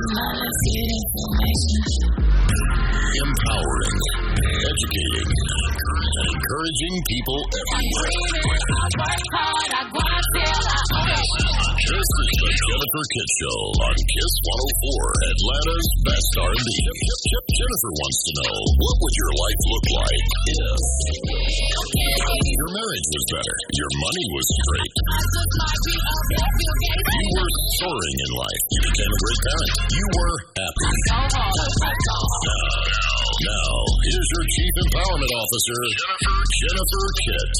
Empowering, educating, and encouraging people everywhere. This is the Jennifer Kitt Show on Kiss 104, Atlanta's best R&B. Jennifer wants to know, what would your life look like if your marriage was better, your money was great, you were soaring in life, you became a great parent, you were happy. Now, here's your Chief Empowerment Officer, Jennifer Kitt.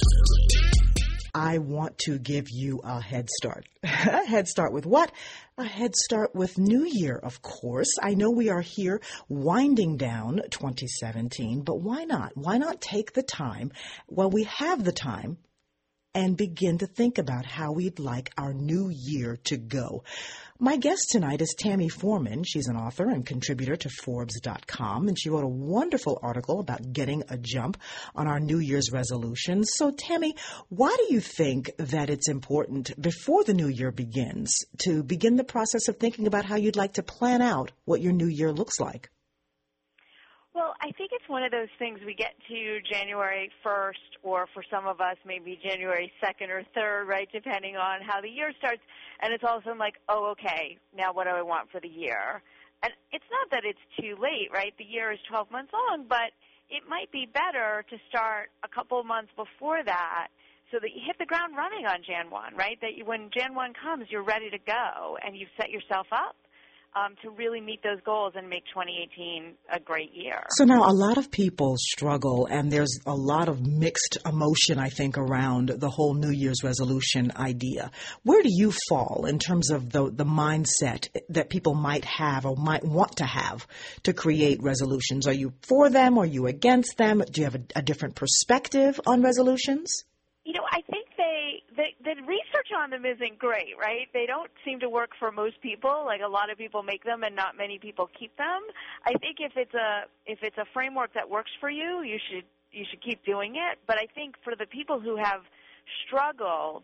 I want to give you a head start. A head start with what? A head start with New Year, of course. I know we are here winding down 2017, but why not? Why not take the time while we have the time and begin to think about how we'd like our new year to go? My guest tonight is Tammy Foreman. She's an author and contributor to Forbes.com, and she wrote a wonderful article about getting a jump on our New Year's resolutions. So, Tammy, why do you think that it's important before the new year begins to begin the process of thinking about how you'd like to plan out what your new year looks like? Well, I think it's one of those things we get to January 1st, or for some of us, maybe January 2nd or 3rd, right, depending on how the year starts. And it's also like, oh, okay, now what do I want for the year? And it's not that it's too late, right? The year is 12 months long, but it might be better to start a couple of months before that so that you hit the ground running on Jan 1, right? That when Jan 1 comes, you're ready to go and you've set yourself up to really meet those goals and make 2018 a great year. So now a lot of people struggle, and there's a lot of mixed emotion, I think, around the whole New Year's resolution idea. Where do you fall in terms of the mindset that people might have or might want to have to create resolutions? Are you for them? Are you against them? Do you have a different perspective on resolutions? You know, I think the research on them isn't great, right? They don't seem to work for most people. Like, a lot of people make them and not many people keep them. I think if it's a framework that works for you, you should keep doing it. But I think for the people who have struggled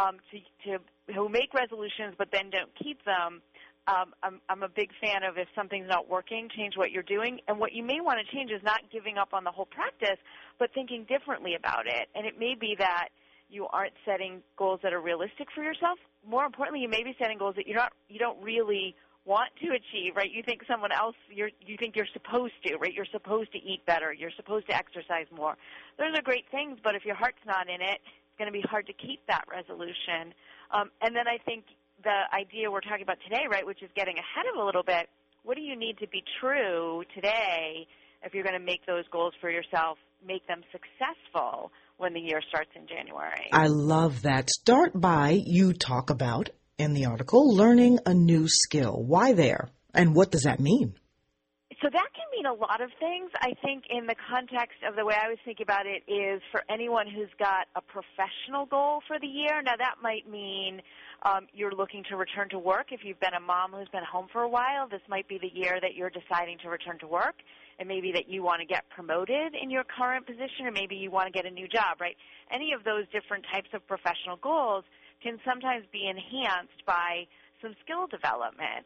who make resolutions but then don't keep them, I'm a big fan of, if something's not working, change what you're doing. And what you may want to change is not giving up on the whole practice, but thinking differently about it. And it may be that you aren't setting goals that are realistic for yourself. More importantly, you may be setting goals that you don't really want to achieve, right? You think someone else, you think you're supposed to, right? You're supposed to eat better. You're supposed to exercise more. Those are great things, but if your heart's not in it, it's going to be hard to keep that resolution. And then I think the idea we're talking about today, right, which is getting ahead of a little bit, what do you need to be true today if you're going to make those goals for yourself, make them successful when the year starts in January? I love that. Start by, you talk about in the article, learning a new skill. Why there? And what does that mean? So that can mean a lot of things. I think in the context of the way I was thinking about it is for anyone who's got a professional goal for the year. Now, that might mean you're looking to return to work. If you've been a mom who's been home for a while, this might be the year that you're deciding to return to work. It may be that you want to get promoted in your current position, or maybe you want to get a new job, right? Any of those different types of professional goals can sometimes be enhanced by some skill development.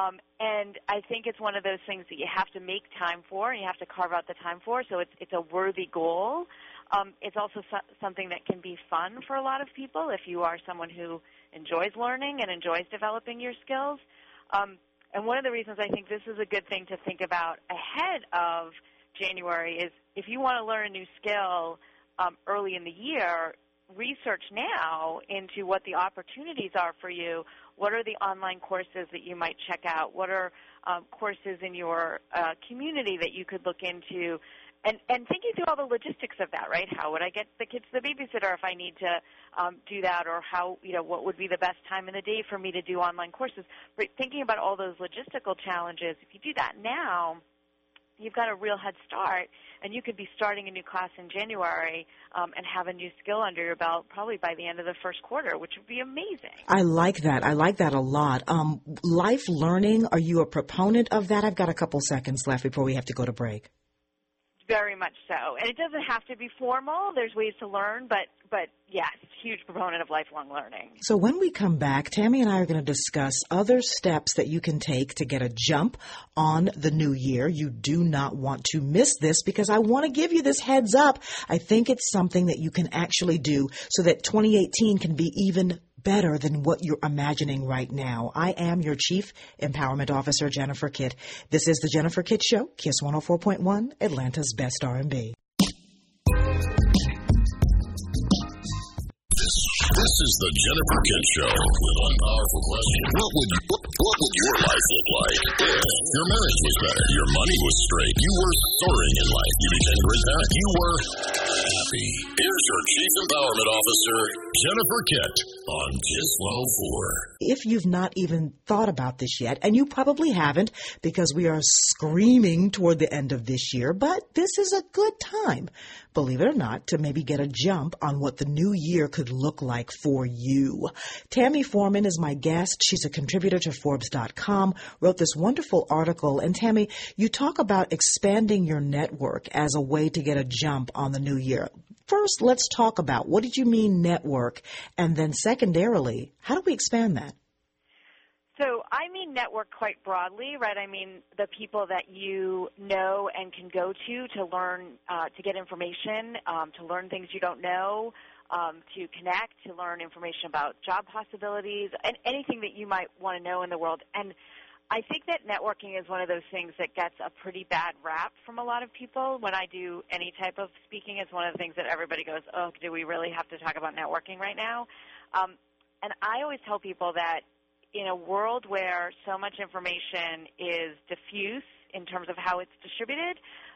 And I think it's one of those things that you have to make time for, and you have to carve out the time for, so it's a worthy goal. It's also something that can be fun for a lot of people if you are someone who enjoys learning and enjoys developing your skills. And one of the reasons I think this is a good thing to think about ahead of January is if you want to learn a new skill early in the year, research now into what the opportunities are for you. What are the online courses that you might check out? What are courses in your community that you could look into? And thinking through all the logistics of that, right? How would I get the kids to the babysitter if I need to do that, or what would be the best time in the day for me to do online courses? But thinking about all those logistical challenges, if you do that now, you've got a real head start, and you could be starting a new class in January and have a new skill under your belt probably by the end of the first quarter, which would be amazing. I like that. I like that a lot. Life learning, are you a proponent of that? I've got a couple seconds left before we have to go to break. Very much so. And it doesn't have to be formal. There's ways to learn, but yes, huge proponent of lifelong learning. So when we come back, Tammy and I are going to discuss other steps that you can take to get a jump on the new year. You do not want to miss this because I want to give you this heads up. I think it's something that you can actually do so that 2018 can be even better than what you're imagining right now. I am your Chief Empowerment Officer, Jennifer Kitt. This is the Jennifer Kitt Show, KISS 104.1, Atlanta's best R&B. This is the Jennifer Kitt Show with one powerful question. What would your life look like if your marriage was better, your money was straight, you were soaring in life, you became a great parent, you were happy? Here's your Chief Empowerment Officer, Jennifer Kitt, on KISS 104. If you've not even thought about this yet, and you probably haven't because we are screaming toward the end of this year, but this is a good time, believe it or not, to maybe get a jump on what the new year could look like for you. Tammy Foreman is my guest. She's a contributor to Forbes.com, wrote this wonderful article. And Tammy, you talk about expanding your network as a way to get a jump on the new year. First, let's talk about what did you mean network? And then secondarily, how do we expand that? So I mean network quite broadly, right? I mean the people that you know and can go to learn, to get information, to learn things you don't know, to connect, to learn information about job possibilities, and anything that you might want to know in the world. And I think that networking is one of those things that gets a pretty bad rap from a lot of people. When I do any type of speaking, it's one of the things that everybody goes, oh, do we really have to talk about networking right now? And I always tell people that in a world where so much information is diffuse in terms of how it's distributed,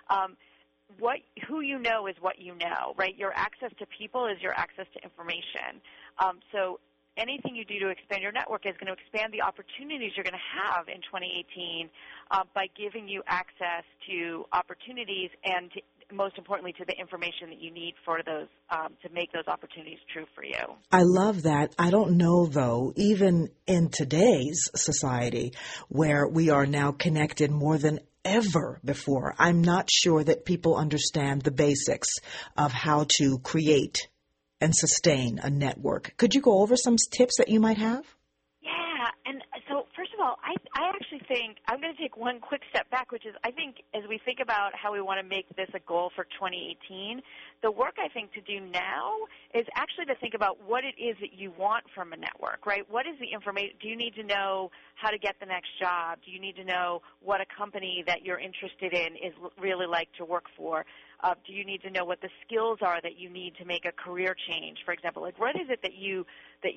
who you know is what you know, right? Your access to people is your access to information. So anything you do to expand your network is going to expand the opportunities you're going to have in 2018 by giving you access to opportunities and, most importantly, to the information that you need for those to make those opportunities true for you. I love that. I don't know, though, even in today's society where we are now connected more than ever before, I'm not sure that people understand the basics of how to create and sustain a network. Could you go over some tips that you might have? Yeah, and so first of all, I actually think I'm going to take one quick step back, which is I think as we think about how we want to make this a goal for 2018, the work I think to do now is actually to think about what it is that you want from a network, right? What is the information? Do you need to know how to get the next job? Do you need to know what a company that you're interested in is really like to work for? Do you need to know what the skills are that you need to make a career change? For example, like what is it that you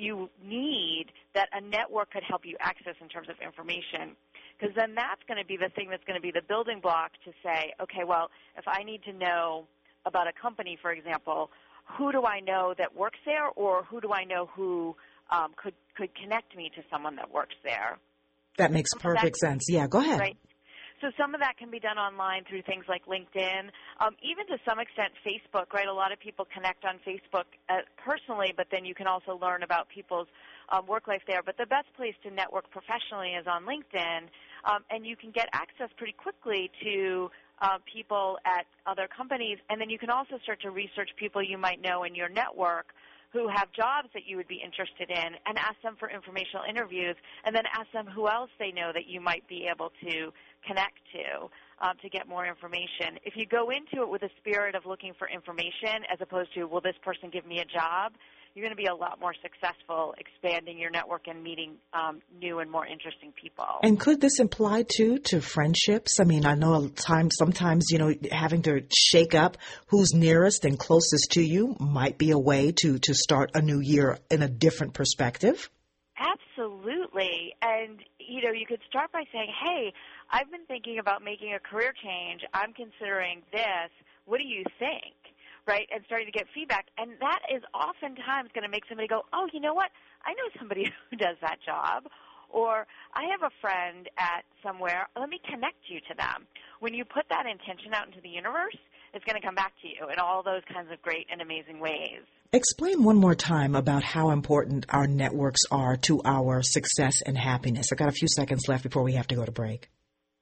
need that a network could help you access in terms of information? Because then that's going to be the thing that's going to be the building block to say, okay, well, if I need to know about a company, for example, who do I know that works there, or who do I know who could connect me to someone that works there? That makes perfect sense. Yeah, go ahead. Right. So some of that can be done online through things like LinkedIn, even to some extent Facebook, right? A lot of people connect on Facebook personally, but then you can also learn about people's work life there. But the best place to network professionally is on LinkedIn, and you can get access pretty quickly to people at other companies, and then you can also start to research people you might know in your network who have jobs that you would be interested in and ask them for informational interviews, and then ask them who else they know that you might be able to connect to get more information. If you go into it with a spirit of looking for information as opposed to, will this person give me a job, you're going to be a lot more successful expanding your network and meeting new and more interesting people. And could this apply, too, to friendships? I mean, I know sometimes, having to shake up who's nearest and closest to you might be a way to start a new year in a different perspective. Absolutely. And, you could start by saying, hey, I've been thinking about making a career change. I'm considering this. What do you think? Right, and starting to get feedback. And that is oftentimes going to make somebody go, oh, you know what? I know somebody who does that job. Or I have a friend at somewhere. Let me connect you to them. When you put that intention out into the universe, it's going to come back to you in all those kinds of great and amazing ways. Explain one more time about how important our networks are to our success and happiness. I've got a few seconds left before we have to go to break. It's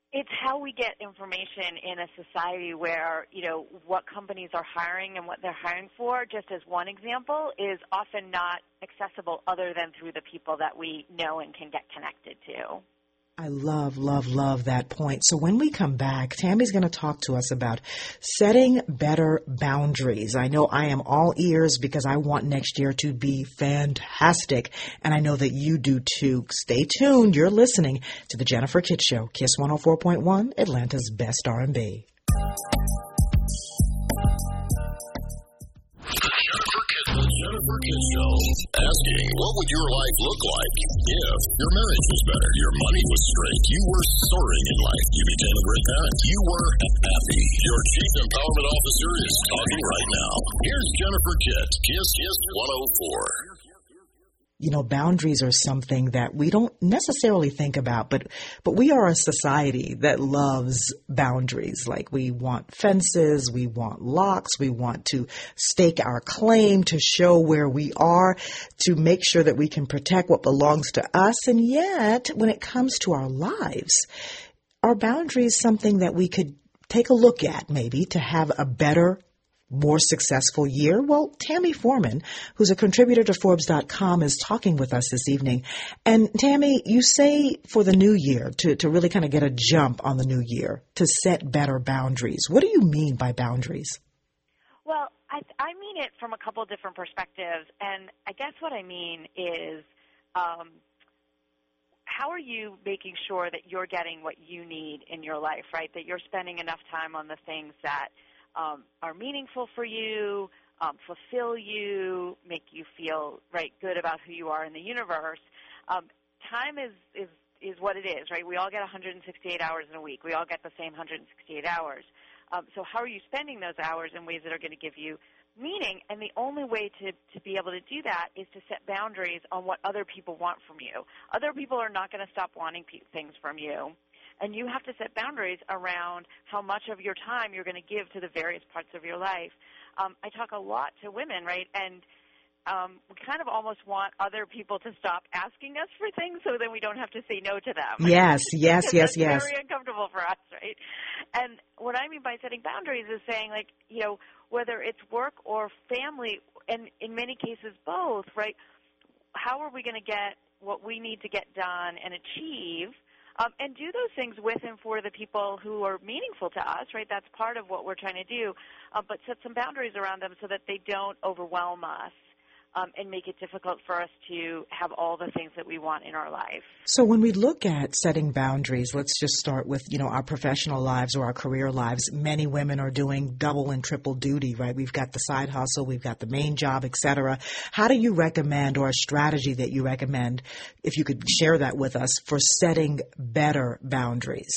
how we get information in a society where, what companies are hiring and what they're hiring for, just as one example, is often not accessible other than through the people that we know and can get connected to. I love, love, love that point. So when we come back, Tammy's going to talk to us about setting better boundaries. I know I am all ears because I want next year to be fantastic, and I know that you do too. Stay tuned. You're listening to The Jennifer Kitt Show, KISS 104.1, Atlanta's best R&B. Jennifer Kitt Show, asking, what would your life look like if your marriage was better, your money was straight, you were soaring in life, you became a great parent, you were happy? Your Chief Empowerment Officer is talking right now. Here's Jennifer Kitt, KISS 104. Boundaries are something that we don't necessarily think about, but we are a society that loves boundaries. Like, we want fences, we want locks, we want to stake our claim to show where we are, to make sure that we can protect what belongs to us. And yet, when it comes to our lives, are boundaries something that we could take a look at maybe to have a better, more successful year? Well, Tammy Foreman, who's a contributor to Forbes.com, is talking with us this evening. And Tammy, you say for the new year, to really kind of get a jump on the new year, to set better boundaries. What do you mean by boundaries? Well, I mean it from a couple of different perspectives. And I guess what I mean is, how are you making sure that you're getting what you need in your life, right? That you're spending enough time on the things that are meaningful for you, fulfill you, make you feel good about who you are in the universe. Time is what it is, right? We all get 168 hours in a week. We all get the same 168 hours. So how are you spending those hours in ways that are going to give you meaning? And the only way to be able to do that is to set boundaries on what other people want from you. Other people are not going to stop wanting things from you. And you have to set boundaries around how much of your time you're going to give to the various parts of your life. I talk a lot to women, right? And we kind of almost want other people to stop asking us for things so then we don't have to say no to them. Yes. It's very uncomfortable for us, right? And what I mean by setting boundaries is saying, whether it's work or family, and in many cases both, right? How are we going to get what we need to get done and achieve? And do those things with and for the people who are meaningful to us, right? That's part of what we're trying to do. But set some boundaries around them so that they don't overwhelm us and make it difficult for us to have all the things that we want in our life. So when we look at setting boundaries, let's just start with, our professional lives or our career lives. Many women are doing double and triple duty, right? We've got the side hustle, we've got the main job, et cetera. How do you recommend, or a strategy that you recommend, if you could share that with us, for setting better boundaries?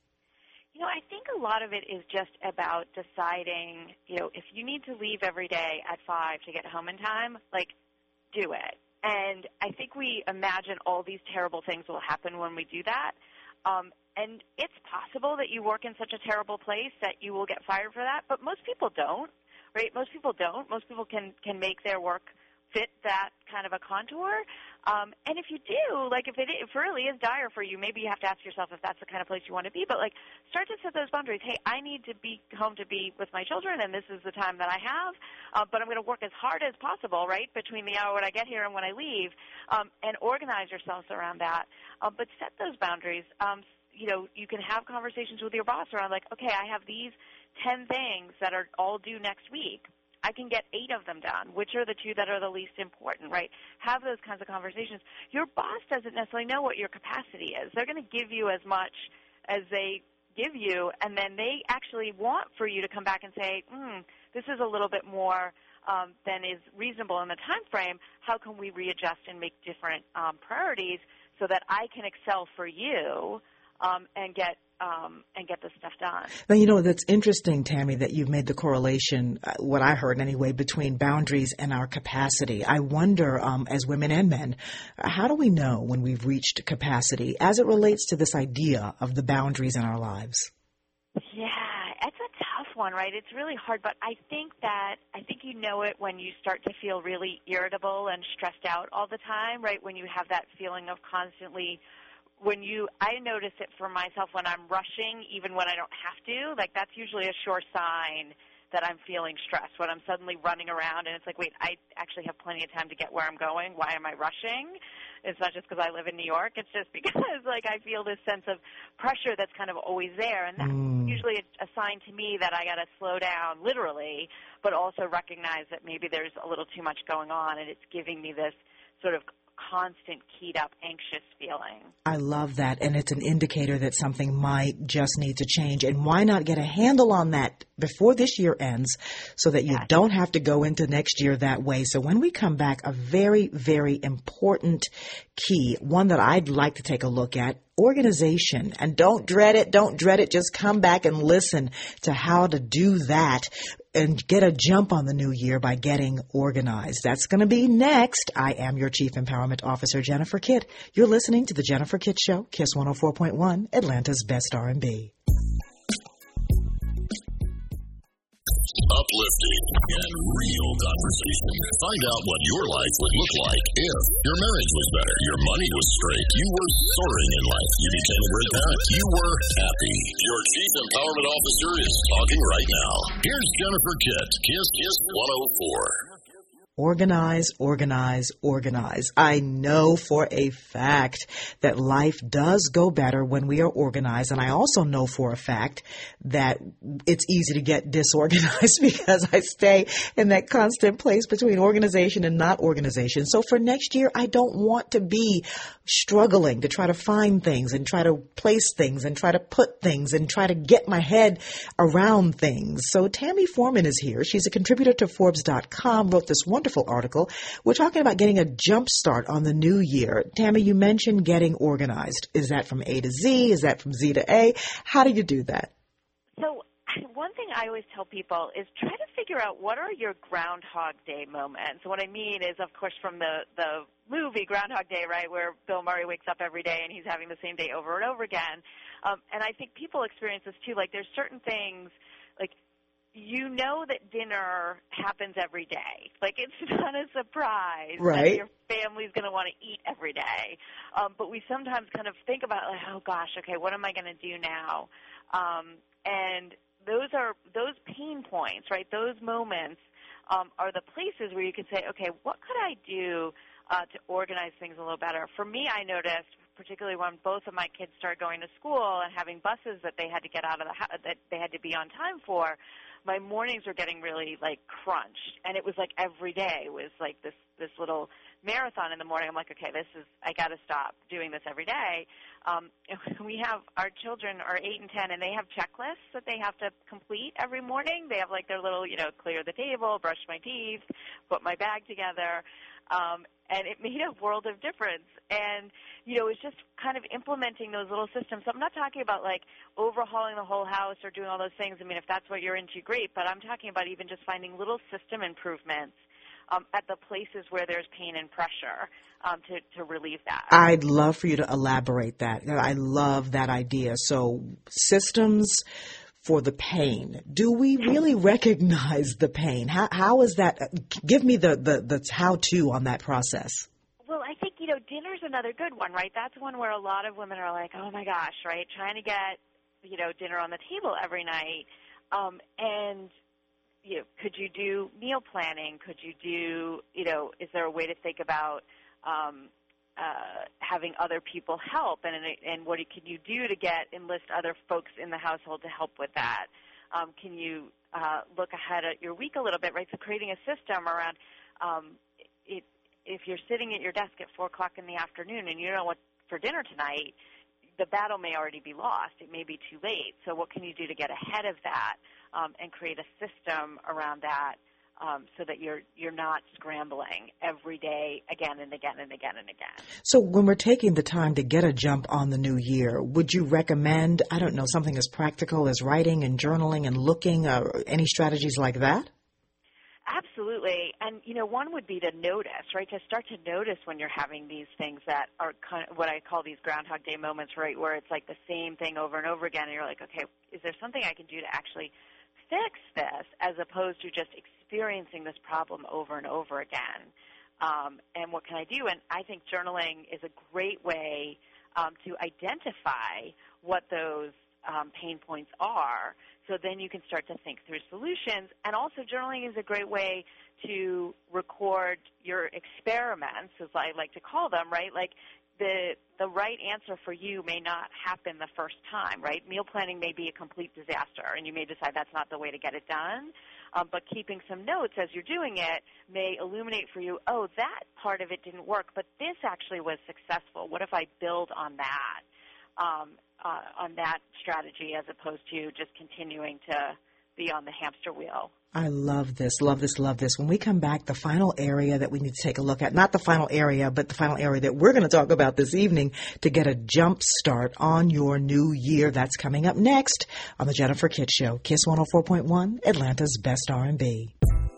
I think a lot of it is just about deciding, if you need to leave every day at 5 to get home in time, do it. And I think we imagine all these terrible things will happen when we do that. And it's possible that you work in such a terrible place that you will get fired for that, but most people don't, right? Most people don't. Most people can make their work fit that kind of a contour. And if you do, if it really is dire for you, maybe you have to ask yourself if that's the kind of place you want to be. But, start to set those boundaries. Hey, I need to be home to be with my children, and this is the time that I have. But I'm going to work as hard as possible, right, between the hour when I get here and when I leave, and organize yourselves around that. But set those boundaries. You can have conversations with your boss around, okay, I have these 10 things that are all due next week. I can get 8 of them done. Which are the 2 that are the least important, right? Have those kinds of conversations. Your boss doesn't necessarily know what your capacity is. They're going to give you as much as they give you, and then they actually want for you to come back and say, this is a little bit more than is reasonable in the time frame. How can we readjust and make different priorities so that I can excel for you and get this stuff done. Now, that's interesting, Tammy, that you've made the correlation, what I heard anyway, between boundaries and our capacity. I wonder, as women and men, how do we know when we've reached capacity as it relates to this idea of the boundaries in our lives? Yeah, it's a tough one, right? It's really hard, but I think you know it when you start to feel really irritable and stressed out all the time, right? When you have that feeling of constantly I notice it for myself when I'm rushing, even when I don't have to, like that's usually a sure sign that I'm feeling stressed, when I'm suddenly running around and it's like, wait, I actually have plenty of time to get where I'm going. Why am I rushing? It's not just because I live in New York. It's just because, like, I feel this sense of pressure that's kind of always there. And that's usually a sign to me that I got to slow down, literally, but also recognize that maybe there's a little too much going on and it's giving me this sort of constant keyed up anxious feeling. I love that, and it's an indicator that something might just need to change. And why not get a handle on that before this year ends so that you don't have to go into next year that way? So when we come back, a very, very important key, one that I'd like to take a look at, organization. And don't dread it. Don't dread it. Just come back and listen to how to do that and get a jump on the new year by getting organized. That's going to be next. I am your Chief Empowerment Officer, Jennifer Kitt. You're listening to The Jennifer Kitt Show, KISS 104.1, Atlanta's best R&B. Uplifting and real conversation. Find out what your life would look like if your marriage was better, your money was straight, you were soaring in life, you became a great parent, you were happy. Your Chief Empowerment Officer is talking right now. Here's Jennifer Kitt, KISS 104. Organize, organize, organize. I know for a fact that life does go better when we are organized. And I also know for a fact that it's easy to get disorganized because I stay in that constant place between organization and not organization. So for next year, I don't want to be struggling to try to find things and try to place things and try to put things and try to get my head around things. So Tammy Foreman is here. She's a contributor to Forbes.com, wrote this wonderful article. We're talking about getting a jump start on the new year. Tammy, you mentioned getting organized. Is that from A to Z? Is that from Z to A? How do you do that? So one thing I always tell people is try to figure out what are your Groundhog Day moments. So what I mean is, of course, from the movie Groundhog Day, right, where Bill Murray wakes up every day and he's having the same day over and over again. And I think people experience this too. Like there's certain things, like you know that dinner happens every day. Like it's not a surprise that your family's going to want to eat every day. But we sometimes kind of think about, like, oh gosh, okay, what am I going to do now? And those pain points, right? Those moments are the places where you can say, okay, what could I do to organize things a little better? For me, I noticed, particularly when both of my kids started going to school and having buses that they had to get out of the house, that they had to be on time for, my mornings were getting really like crunched, and it was like every day was like this little marathon in the morning. I'm like, okay, I got to stop doing this every day. We have our children are 8 and 10, and they have checklists that they have to complete every morning. They have like their little, clear the table, brush my teeth, put my bag together. And it made a world of difference. And, it's just kind of implementing those little systems. So I'm not talking about, like, overhauling the whole house or doing all those things. I mean, if that's what you're into, great. But I'm talking about even just finding little system improvements at the places where there's pain and pressure to relieve that. I'd love for you to elaborate that. I love that idea. So systems for the pain. Do we really recognize the pain? How is that? Give me the how-to on that process. Well, I think, dinner's another good one, right? That's one where a lot of women are like, oh, my gosh, right, trying to get, dinner on the table every night. And, could you do meal planning? Could you do, is there a way to think about having other people help, and what can you do to enlist other folks in the household to help with that? Can you look ahead at your week a little bit, right? So creating a system around if you're sitting at your desk at 4 o'clock in the afternoon and you don't know what for dinner tonight, the battle may already be lost. It may be too late. So what can you do to get ahead of that and create a system around that? So that you're not scrambling every day again and again and again and again. So when we're taking the time to get a jump on the new year, would you recommend, something as practical as writing and journaling and looking, any strategies like that? Absolutely. And, one would be to notice, right, to start to notice when you're having these things that are kind of what I call these Groundhog Day moments, right, where it's like the same thing over and over again, and you're like, okay, is there something I can do to actually fix this as opposed to just experiencing this problem over and over again? And what can I do? And I think journaling is a great way to identify what those pain points are, so then you can start to think through solutions. And also journaling is a great way to record your experiments, as I like to call them, right? Like the right answer for you may not happen the first time, right? Meal planning may be a complete disaster, and you may decide that's not the way to get it done. But keeping some notes as you're doing it may illuminate for you, oh, that part of it didn't work, but this actually was successful. What if I build on that strategy as opposed to just continuing to be on the hamster wheel? I love this, love this, love this. When we come back, the final area that we need to take a look at, not the final area, but the final area that we're going to talk about this evening to get a jump start on your new year. That's coming up next on the Jennifer Kidd Show, KISS 104.1, Atlanta's best R&B.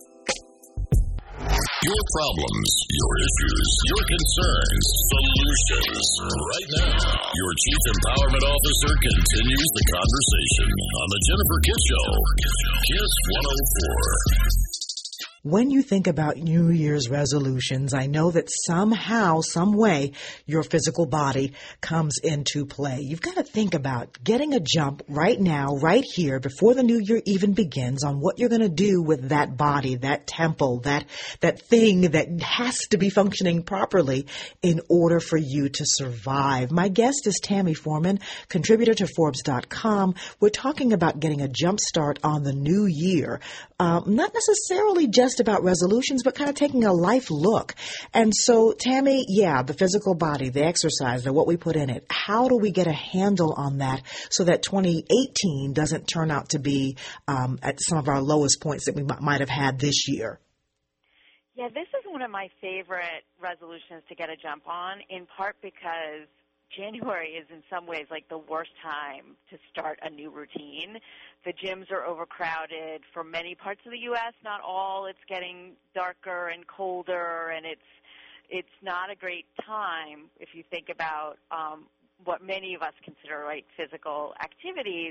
Your problems, your issues, your concerns, solutions. Right now, your Chief Empowerment Officer continues the conversation on the Jennifer Kidd Show, KISS 104. When you think about New Year's resolutions, I know that somehow, some way, your physical body comes into play. You've got to think about getting a jump right now, right here, before the new year even begins, on what you're going to do with that body, that temple, that thing that has to be functioning properly in order for you to survive. My guest is Tammy Foreman, contributor to Forbes.com. We're talking about getting a jump start on the new year. Not necessarily just about resolutions, but kind of taking a life look. And so, Tammy, the physical body, the exercise, what we put in it, how do we get a handle on that so that 2018 doesn't turn out to be at some of our lowest points that we might have had this year? Yeah, this is one of my favorite resolutions to get a jump on, in part because January is in some ways like the worst time to start a new routine. The gyms are overcrowded for many parts of the U.S., not all. It's getting darker and colder, and it's not a great time if you think about what many of us consider, right, physical activities.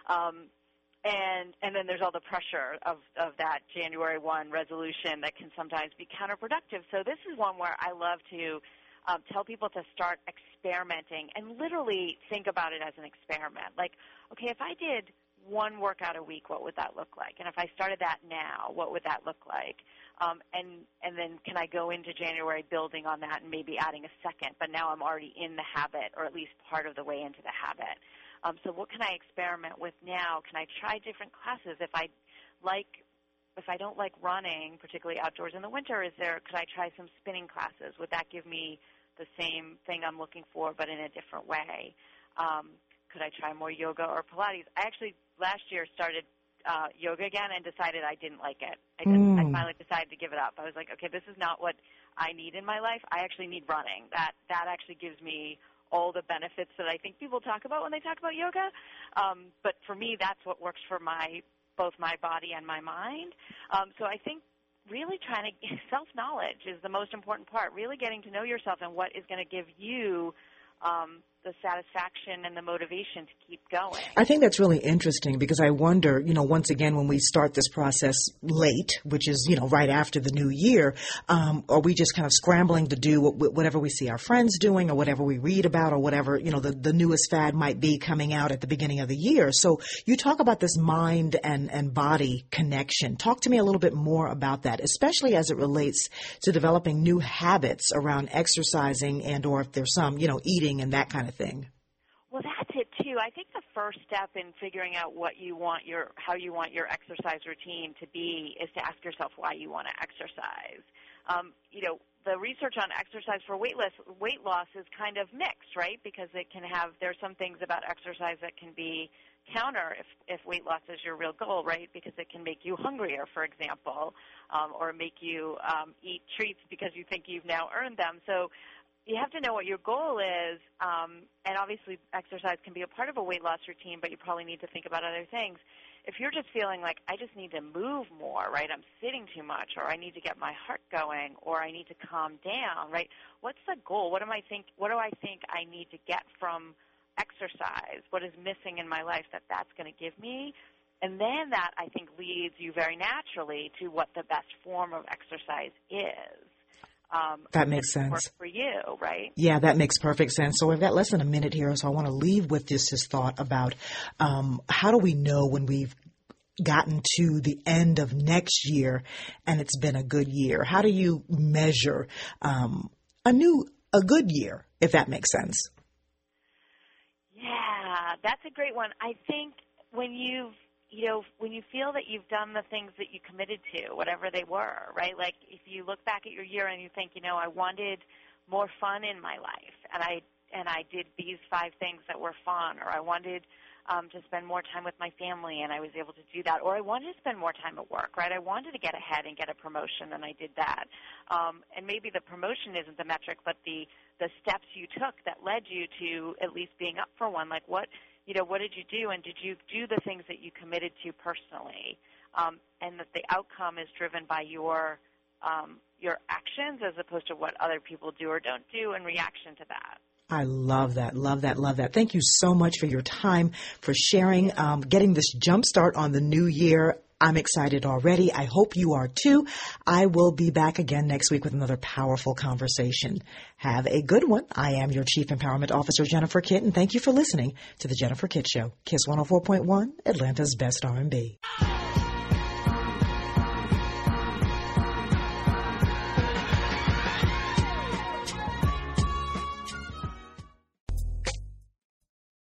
And then there's all the pressure of that January 1 resolution that can sometimes be counterproductive. So this is one where I love to tell people to start experimenting and literally think about it as an experiment. Like, okay, if I did one workout a week, what would that look like? And if I started that now, what would that look like? And then can I go into January building on that and maybe adding a second, but now I'm already in the habit, or at least part of the way into the habit. So what can I experiment with now? Can I try different classes? If I don't like running, particularly outdoors in the winter, could I try some spinning classes? Would that give me the same thing I'm looking for, but in a different way? Could I try more yoga or Pilates? I actually last year started yoga again and decided I didn't like it. I finally decided to give it up. I was like, okay, this is not what I need in my life. I actually need running. That actually gives me all the benefits that I think people talk about when they talk about yoga. But for me, that's what works for both my body and my mind. So I think really trying to self-knowledge is the most important part, really getting to know yourself and what is going to give you the satisfaction and the motivation to keep going. I think that's really interesting because I wonder, once again, when we start this process late, which is, right after the new year, are we just kind of scrambling to do whatever we see our friends doing or whatever we read about or whatever, the newest fad might be coming out at the beginning of the year. So you talk about this mind and body connection. Talk to me a little bit more about that, especially as it relates to developing new habits around exercising and or if there's some, eating and that kind of thing. Well, that's it too. I think the first step in figuring out how you want your exercise routine to be is to ask yourself why you want to exercise. The research on exercise for weight loss is kind of mixed, right? Because there's some things about exercise that can be counter if weight loss is your real goal, right? Because it can make you hungrier, for example, or make you eat treats because you think you've now earned them. So you have to know what your goal is, and obviously exercise can be a part of a weight loss routine, but you probably need to think about other things. If you're just feeling like, I just need to move more, right, I'm sitting too much, or I need to get my heart going, or I need to calm down, right, what's the goal? What do I think I need to get from exercise? What is missing in my life that's going to give me? And then that, I think, leads you very naturally to what the best form of exercise is. That makes sense. Work for you, right? Yeah, that makes perfect sense. So we've got less than a minute here, so I want to leave with this thought about how do we know when we've gotten to the end of next year and it's been a good year? How do you measure a good year, if that makes sense? Yeah, that's a great one. I think when you feel that you've done the things that you committed to, whatever they were, right? Like if you look back at your year and you think, I wanted more fun in my life, and I did these 5 things that were fun, or I wanted to spend more time with my family, and I was able to do that, or I wanted to spend more time at work, right? I wanted to get ahead and get a promotion, and I did that. And maybe the promotion isn't the metric, but the steps you took that led you to at least being up for one. Like what did you do, and did you do the things that you committed to personally, and that the outcome is driven by your actions as opposed to what other people do or don't do in reaction to that. I love that, love that, love that. Thank you so much for your time, for sharing, getting this jump start on the new year. I'm excited already. I hope you are too. I will be back again next week with another powerful conversation. Have a good one. I am your Chief Empowerment Officer, Jennifer Kitt, and thank you for listening to The Jennifer Kitt Show. KISS 104.1, Atlanta's best R&B.